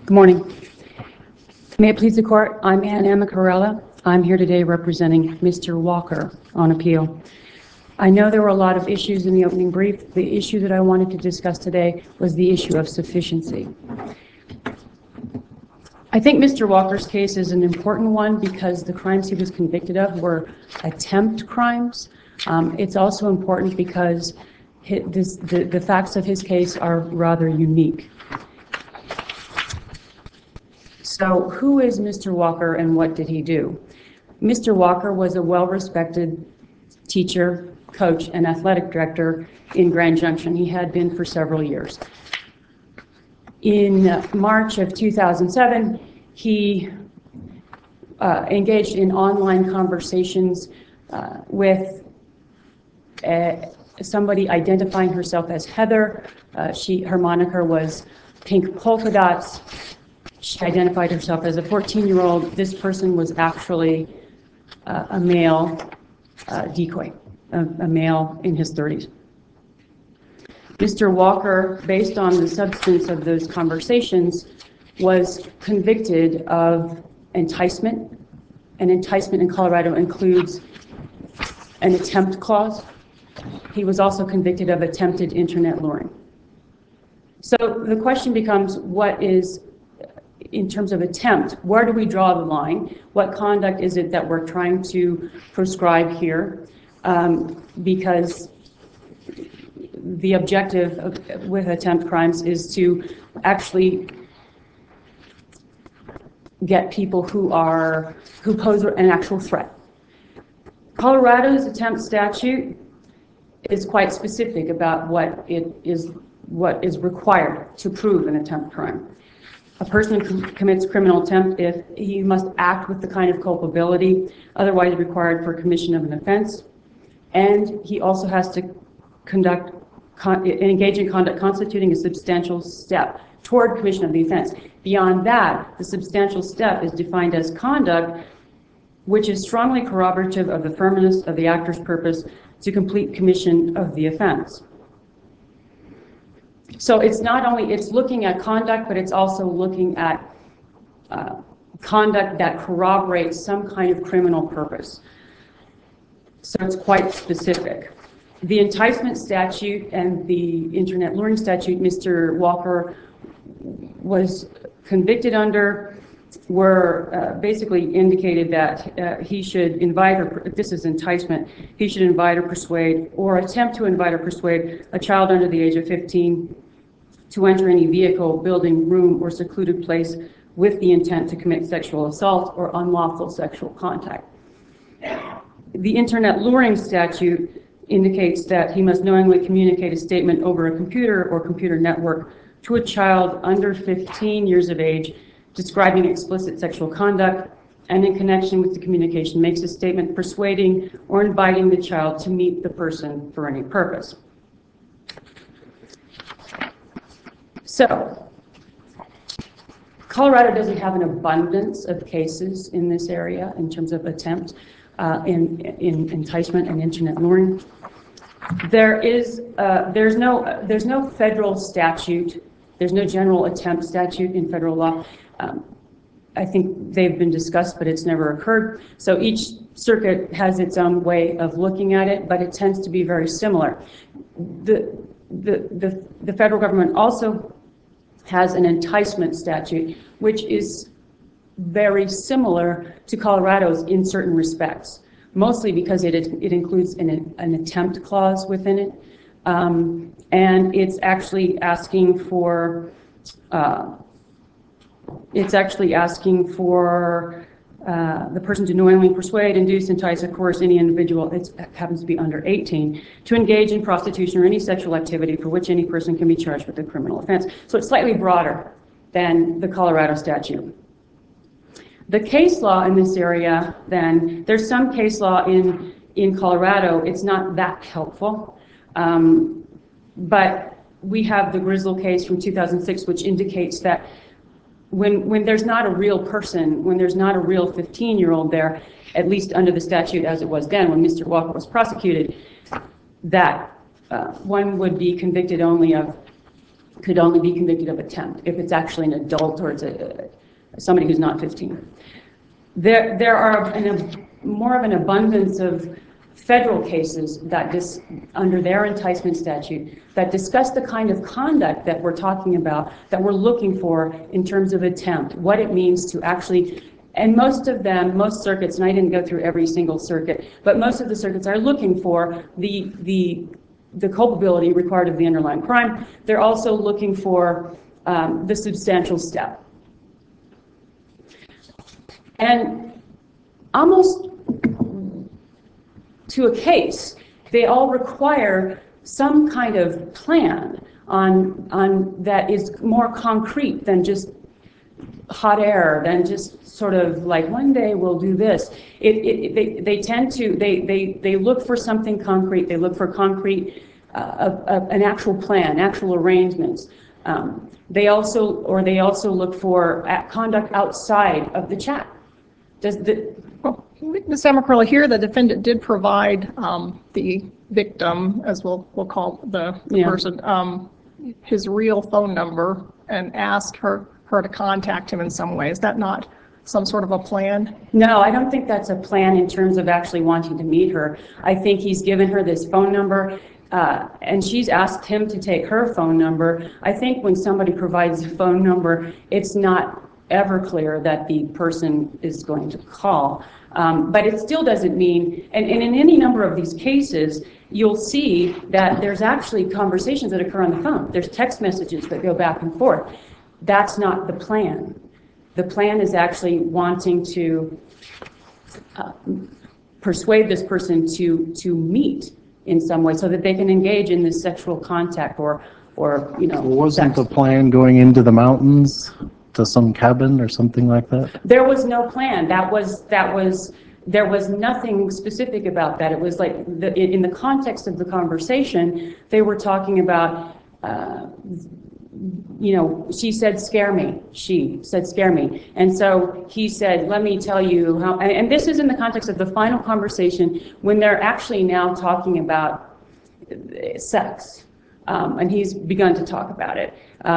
Good morning. May it please the court, I'm Ann Amacarella. I'm here today representing Mr. Walker on appeal. I know there were a lot of issues in the opening brief. The issue that I wanted to discuss today was the issue of sufficiency. I think Mr. Walker's case is an important one because the crimes he was convicted of were attempt crimes. It's also important because the facts of his case are rather unique. So who is Mr. Walker and what did he do? Mr. Walker was a well-respected teacher, coach, and athletic director in Grand Junction. He had been for several years. In March of 2007, he engaged in online conversations with somebody identifying herself as Heather. Her moniker was Pink Polka Dots. She identified herself as a 14-year-old. This person was actually a male decoy, a male in his 30s. Mr. Walker, based on the substance of those conversations, was convicted of enticement. And enticement in Colorado includes an attempt clause. He was also convicted of attempted internet luring. So the question becomes, what is, in terms of attempt, where do we draw the line? What conduct is it that we're trying to prescribe here? Because the objective with attempt crimes is to actually get people who pose an actual threat. Colorado's attempt statute is quite specific about what is required to prove an attempt crime. A person commits criminal attempt if he must act with the kind of culpability otherwise required for commission of an offense, and he also has to engage in conduct constituting a substantial step toward commission of the offense. Beyond that, the substantial step is defined as conduct which is strongly corroborative of the firmness of the actor's purpose to complete commission of the offense. So it's not only, it's looking at conduct, but it's also looking at conduct that corroborates some kind of criminal purpose. So it's quite specific. The enticement statute and the internet luring statute Mr. Walker was convicted under were basically indicated that he should invite, or this is enticement, he should invite or persuade or attempt to invite or persuade a child under the age of 15 to enter any vehicle, building, room, or secluded place with the intent to commit sexual assault or unlawful sexual contact. The internet luring statute indicates that he must knowingly communicate a statement over a computer or computer network to a child under 15 years of age describing explicit sexual conduct, and in connection with the communication makes a statement persuading or inviting the child to meet the person for any purpose. So, Colorado doesn't have an abundance of cases in this area in terms of attempt in enticement and internet luring. There's no federal statute. There's no general attempt statute in federal law. I think they've been discussed, but it's never occurred. So each circuit has its own way of looking at it, but it tends to be very similar. The federal government also has an enticement statute, which is very similar to Colorado's in certain respects, mostly because it includes an attempt clause within it, and it's actually asking for the person to knowingly persuade, induce, entice, or coerce any individual, it happens to be under 18, to engage in prostitution or any sexual activity for which any person can be charged with a criminal offense. So it's slightly broader than the Colorado statute. The case law in this area, then, there's some case law in Colorado. It's not that helpful, but we have the Grizzle case from 2006, which indicates that when there's not a real person, when there's not a real 15-year-old there, at least under the statute as it was then when Mr. Walker was prosecuted, that one would be convicted only of could only be convicted of attempt if it's actually an adult or it's somebody who's not 15. There are more of an abundance of federal cases that under their enticement statute that discuss the kind of conduct that we're talking about, that we're looking for in terms of attempt, what it means to actually, and most circuits, and I didn't go through every single circuit, but most of the circuits are looking for the culpability required of the underlying crime. They're also looking for the substantial step. And almost to a case, they all require some kind of plan on that is more concrete than just hot air, than just sort of like one day we'll do this. They tend to they look for something concrete. They look for concrete an actual plan, actual arrangements. They also look for conduct outside of the chat. Well, Ms. Amakrilla, here the defendant did provide the victim, as we'll call the person, his real phone number and asked her to contact him in some way. Is that not some sort of a plan? No, I don't think that's a plan in terms of actually wanting to meet her. I think he's given her this phone number, and she's asked him to take her phone number. I think when somebody provides a phone number, it's not ever clear that the person is going to call. But it still doesn't mean, and in any number of these cases, you'll see that there's actually conversations that occur on the phone. There's text messages that go back and forth. That's not the plan. The plan is actually wanting to persuade this person to meet in some way so that they can engage in this sexual contact or wasn't the plan going into the mountains to some cabin or something like that? There was no plan. There was nothing specific about that. It was like in the context of the conversation, they were talking about, she said, scare me. She said, scare me. And so he said, let me tell you how, and this is in the context of the final conversation when they're actually now talking about sex. And he's begun to talk about it.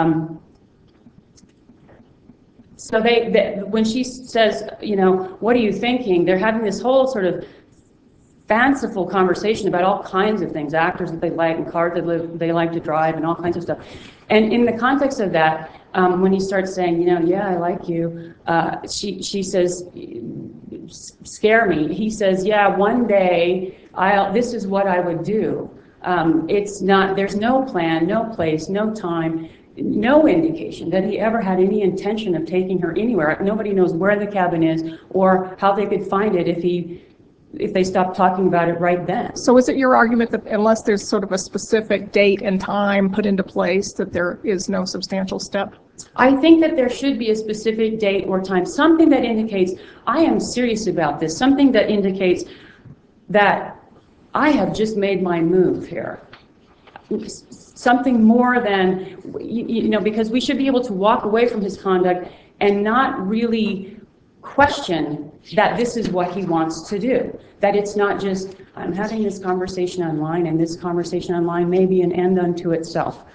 So when she says, what are you thinking? They're having this whole sort of fanciful conversation about all kinds of things, actors that they like and cars that they like to drive and all kinds of stuff. And in the context of that, when he starts saying, yeah, I like you, she says, scare me. He says, yeah, one day this is what I would do. There's no plan, no place, no time. No indication that he ever had any intention of taking her anywhere. Nobody knows where the cabin is or how they could find it if they stopped talking about it right then. So is it your argument that unless there's sort of a specific date and time put into place that there is no substantial step? I think that there should be a specific date or time, something that indicates I am serious about this, something that indicates that I have just made my move here. Something more than, because we should be able to walk away from his conduct and not really question that this is what he wants to do. That it's not just, I'm having this conversation online and this conversation online may be an end unto itself.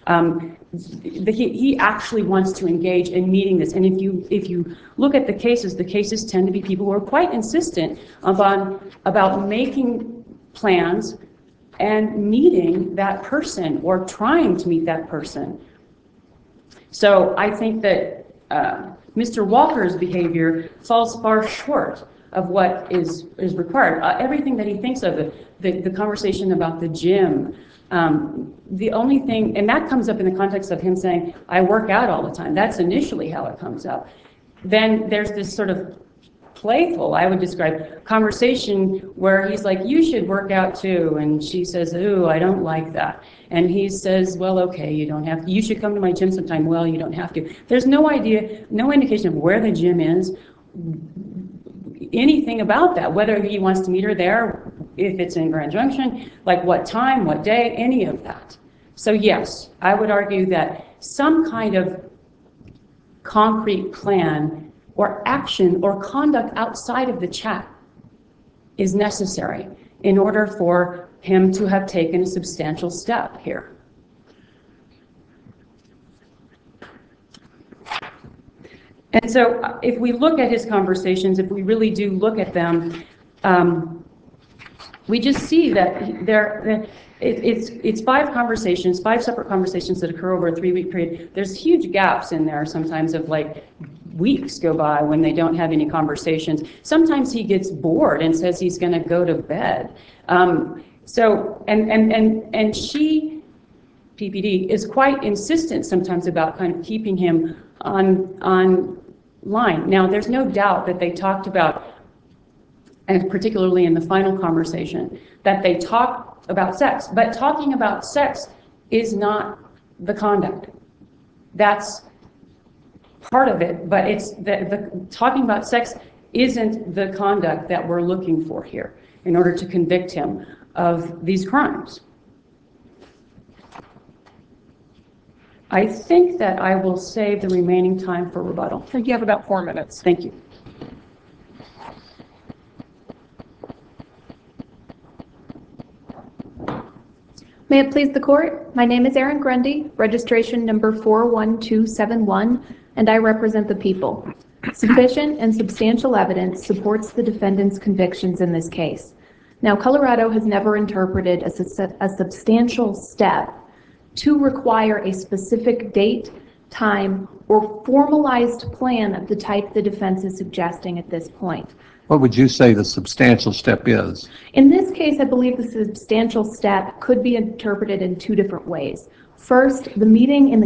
He actually wants to engage in meeting this. And if you look at the cases tend to be people who are quite insistent about making plans and meeting that person or trying to meet that person. So I think that Mr. Walker's behavior falls far short of what is required. Everything that he thinks of, the conversation about the gym, the only thing, and that comes up in the context of him saying, I work out all the time. That's initially how it comes up. Then there's this sort of playful, I would describe, conversation where he's like, you should work out too. And she says, ooh, I don't like that. And he says, well, okay, you don't have to. You should come to my gym sometime. Well, you don't have to. There's no indication of where the gym is, anything about that, whether he wants to meet her there, if it's in Grand Junction, like what time, what day, any of that. So yes, I would argue that some kind of concrete plan or action or conduct outside of the chat is necessary in order for him to have taken a substantial step here. And so if we look at his conversations, if we really do look at them, we just see that it's five separate conversations that occur over a 3-week period. There's huge gaps in there sometimes of like weeks go by when they don't have any conversations. Sometimes he gets bored and says he's going to go to bed. And she, PPD, is quite insistent sometimes about kind of keeping him on line. Now, there's no doubt that they talked about, and particularly in the final conversation, that they talk about sex. But talking about sex is not the conduct. That's part of it, but it's the talking about sex isn't the conduct that we're looking for here in order to convict him of these crimes. I think that I will save the remaining time for rebuttal. You have about 4 minutes. Thank you. May it please the court, my name is Erin Grundy, registration number 41271, and I represent the people. Sufficient and substantial evidence supports the defendant's convictions in this case. Now, Colorado has never interpreted a substantial step to require a specific date, time, or formalized plan of the type the defense is suggesting at this point. What would you say the substantial step is? In this case, I believe the substantial step could be interpreted in 2 different ways. First, the meeting in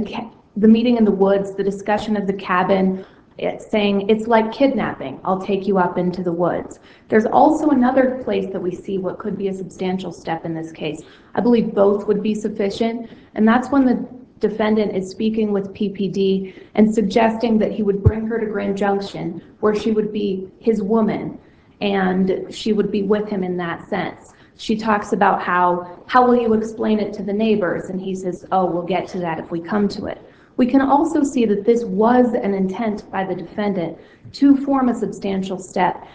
the woods, the discussion of the cabin, it's saying it's like kidnapping. I'll take you up into the woods. There's also another place that we see what could be a substantial step in this case. I believe both would be sufficient, and that's when the defendant is speaking with PPD and suggesting that he would bring her to Grand Junction, where she would be his woman, and she would be with him in that sense. She talks about how will you explain it to the neighbors? And he says, oh, we'll get to that if we come to it. We can also see that this was an intent by the defendant to form a substantial step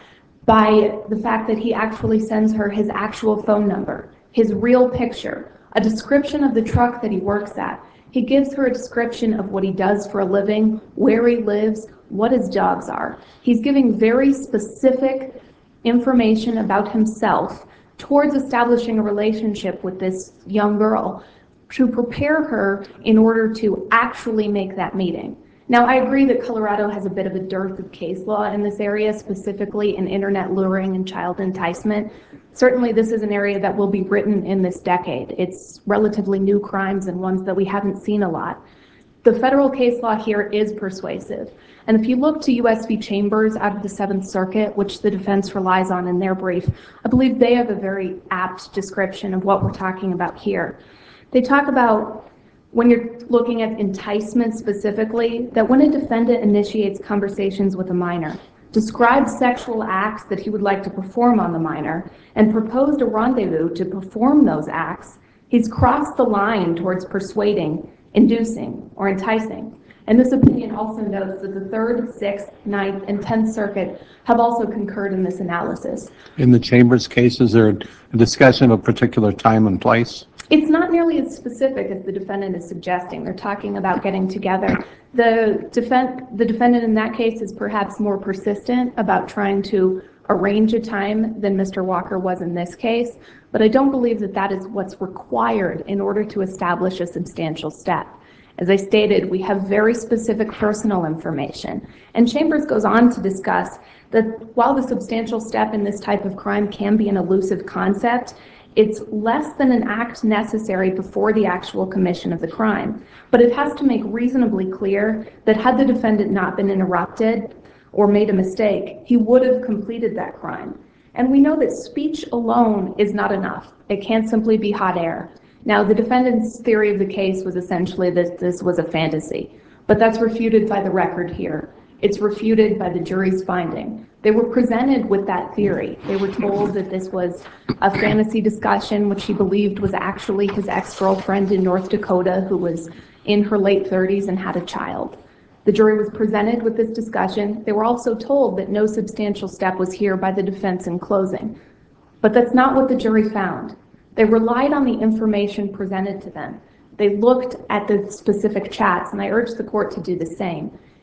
by the fact that he actually sends her his actual phone number, his real picture, a description of the truck that he works at. He gives her a description of what he does for a living, where he lives, what his jobs are. He's giving very specific information about himself towards establishing a relationship with this young girl to prepare her in order to actually make that meeting. Now, I agree that Colorado has a bit of a dearth of case law in this area, specifically in internet luring and child enticement. Certainly, this is an area that will be written in this decade. It's relatively new crimes and ones that we haven't seen a lot. The federal case law here is persuasive. And if you look to U.S. v. Chambers out of the Seventh Circuit, which the defense relies on in their brief, I believe they have a very apt description of what we're talking about here. They talk about, when you're looking at enticement specifically, that when a defendant initiates conversations with a minor, describes sexual acts that he would like to perform on the minor, and proposed a rendezvous to perform those acts, he's crossed the line towards persuading, inducing, or enticing. And this opinion also notes that the 3rd, 6th, 9th, and 10th Circuit have also concurred in this analysis. In the Chambers case, is there a discussion of a particular time and place? It's not nearly as specific as the defendant is suggesting. They're talking about getting together. The defendant in that case is perhaps more persistent about trying to arrange a time than Mr. Walker was in this case, but I don't believe that that is what's required in order to establish a substantial step. As I stated, we have very specific personal information, and Chambers goes on to discuss that while the substantial step in this type of crime can be an elusive concept, it's less than an act necessary before the actual commission of the crime. But it has to make reasonably clear that had the defendant not been interrupted or made a mistake, he would have completed that crime. And we know that speech alone is not enough. It can't simply be hot air. Now, the defendant's theory of the case was essentially that this was a fantasy, but that's refuted by the record here. It's refuted by the jury's finding. They were presented with that theory. They were told that this was a fantasy discussion, which he believed was actually his ex-girlfriend in North Dakota who was in her late 30s and had a child. The jury was presented with this discussion. They were also told that no substantial step was here by the defense in closing. But that's not what the jury found. They relied on the information presented to them. They looked at the specific chats, and I urge the court to do the same.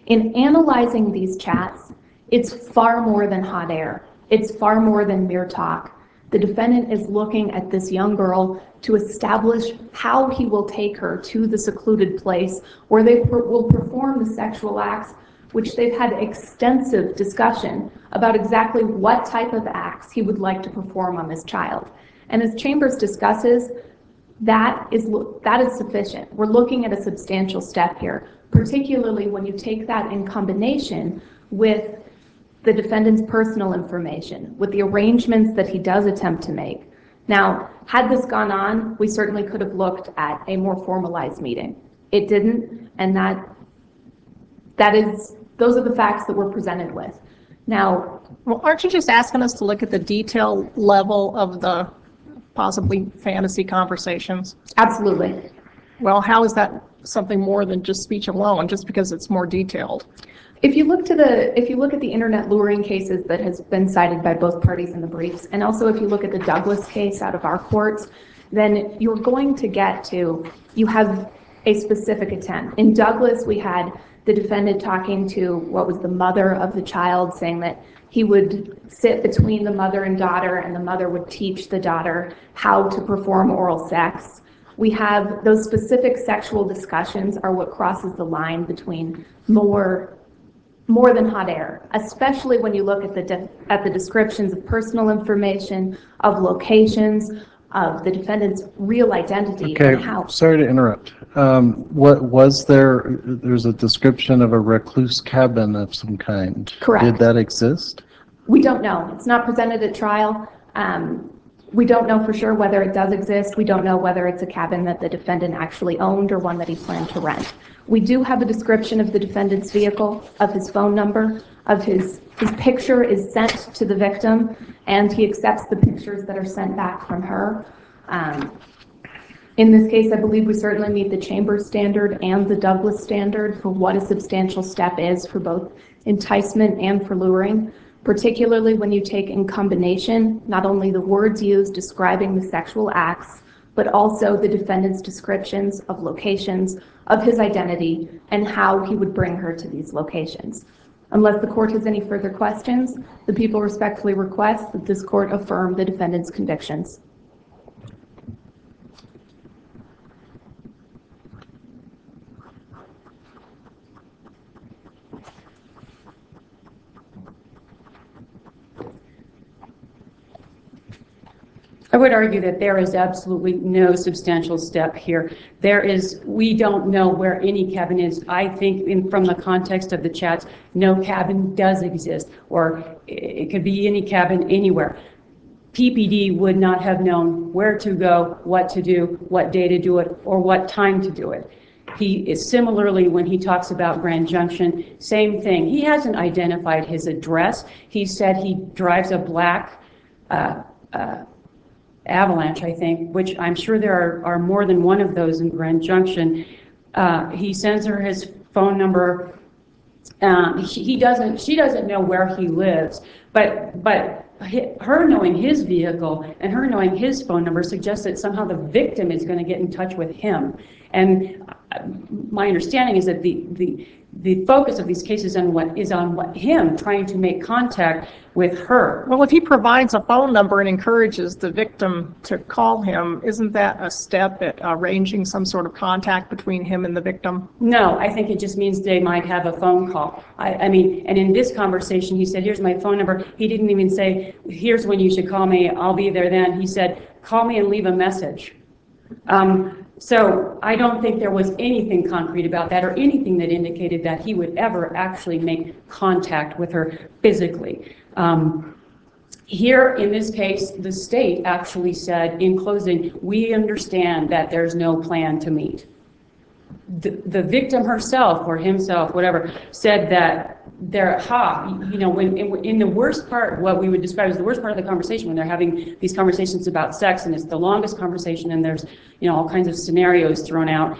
In analyzing these chats, it's far more than hot air. It's far more than mere talk. The defendant is looking at this young girl to establish how he will take her to the secluded place where they will perform the sexual acts, which they've had extensive discussion about exactly what type of acts he would like to perform on this child. And as Chambers discusses, that is sufficient. We're looking at a substantial step here, particularly when you take that in combination with the defendant's personal information, with the arrangements that he does attempt to make. Now, had this gone on, we certainly could have looked at a more formalized meeting. It didn't, and those are the facts that we're presented with. Now, well, aren't you just asking us to look at the detail level of the possibly fantasy conversations? absolutely. Well, how is that something more than just speech alone, just because it's more detailed? If you look at the internet luring cases that has been cited by both parties in the briefs, and also if you look at the Douglas case out of our courts, then you're going to get to, you have a specific intent. In Douglas, we had the defendant talking to what was the mother of the child, saying that he would sit between the mother and daughter, and the mother would teach the daughter how to perform oral sex. We have those specific sexual discussions are what crosses the line between more than hot air, especially when you look at the descriptions of personal information, of locations, of the defendant's real identity. Okay, And how. sorry to interrupt. What was there's a description of a recluse cabin of some kind. Correct. Did that exist? We don't know. It's not presented at trial. We don't know for sure whether it does exist. We don't know whether it's a cabin that the defendant actually owned or one that he planned to rent. We do have a description of the defendant's vehicle, of his phone number, of his picture is sent to the victim, and he accepts the pictures that are sent back from her. In this case, I believe we certainly meet the Chambers standard and the Douglas standard for what a substantial step is for both enticement and for luring, particularly when you take in combination not only the words used describing the sexual acts, but also the defendant's descriptions of locations, of his identity, and how he would bring her to these locations. Unless the court has any further questions, the people respectfully request that this court affirm the defendant's convictions. I would argue that there is absolutely no substantial step here. We don't know where any cabin is. I think from the context of the chats, no cabin does exist, or it could be any cabin anywhere. PPD would not have known where to go, what to do, what day to do it, or what time to do it. He is similarly, when he talks about Grand Junction, same thing. He hasn't identified his address. He said he drives a black Avalanche, I think, which I'm sure there are more than one of those in Grand Junction. He sends her his phone number. She doesn't know where he lives, but her knowing his vehicle and her knowing his phone number suggests that somehow the victim is going to get in touch with him. And my understanding is that the focus of these cases is on him trying to make contact with her. Well, if he provides a phone number and encourages the victim to call him, isn't that a step at arranging some sort of contact between him and the victim? No, I think it just means they might have a phone call. I mean, and in this conversation, he said, here's my phone number. He didn't even say, here's when you should call me. I'll be there then. He said, call me and leave a message. So I don't think there was anything concrete about that or anything that indicated that he would ever actually make contact with her physically. Here in this case, the state actually said in closing, we understand that there's no plan to meet. The victim herself or himself, whatever, said that when in the worst part, what we would describe as the worst part of the conversation, when they're having these conversations about sex, and it's the longest conversation, and there's all kinds of scenarios thrown out.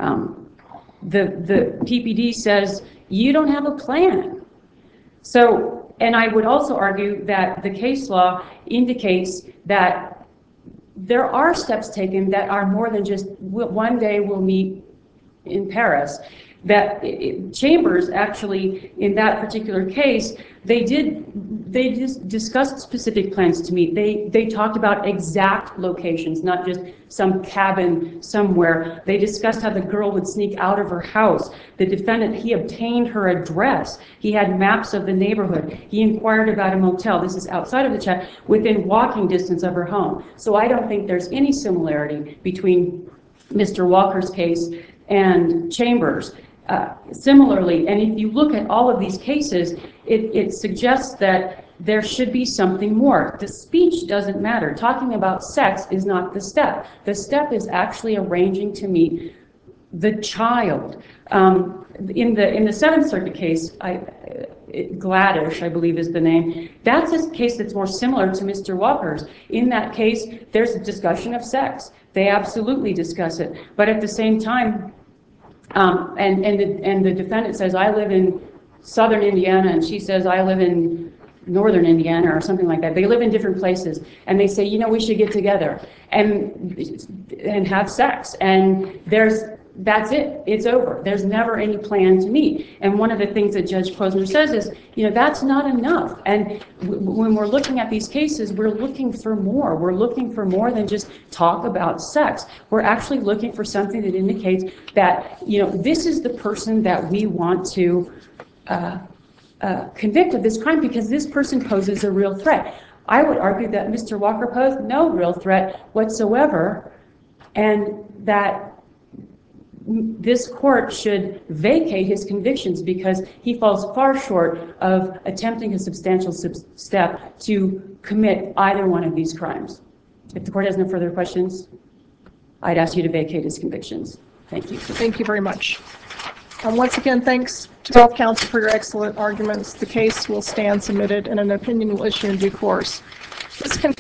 The PPD says you don't have a plan. So, and I would also argue that the case law indicates that there are steps taken that are more than just one day we'll meet in Paris. that Chambers actually, in that particular case, they just discussed specific plans to meet. They talked about exact locations, not just some cabin somewhere. They discussed how the girl would sneak out of her house. The defendant, he obtained her address. He had maps of the neighborhood. He inquired about a motel. This is outside of the chat, within walking distance of her home. So I don't think there's any similarity between Mr. Walker's case and Chambers. Similarly, and if you look at all of these cases, it suggests that there should be something more. The speech doesn't matter. Talking about sex is not the step. The step is actually arranging to meet the child. In the Seventh Circuit case, Gladish, I believe is the name, that's a case that's more similar to Mr. Walker's. In that case, there's a discussion of sex. They absolutely discuss it. But at the same time, and the defendant says, I live in southern Indiana, and she says, I live in northern Indiana, or something like that. They live in different places, and they say, you know, we should get together and have sex. And that's it. It's over. There's never any plan to meet. And one of the things that Judge Posner says is, you know, that's not enough. And when we're looking at these cases, we're looking for more. We're looking for more than just talk about sex. We're actually looking for something that indicates that, you know, this is the person that we want to convict of this crime, because this person poses a real threat. I would argue that Mr. Walker posed no real threat whatsoever, and that this court should vacate his convictions because he falls far short of attempting a substantial step to commit either one of these crimes. If the court has no further questions, I'd ask you to vacate his convictions. Thank you. Thank you very much. Once again, thanks to both counsel for your excellent arguments. The case will stand submitted and an opinion will issue in due course. This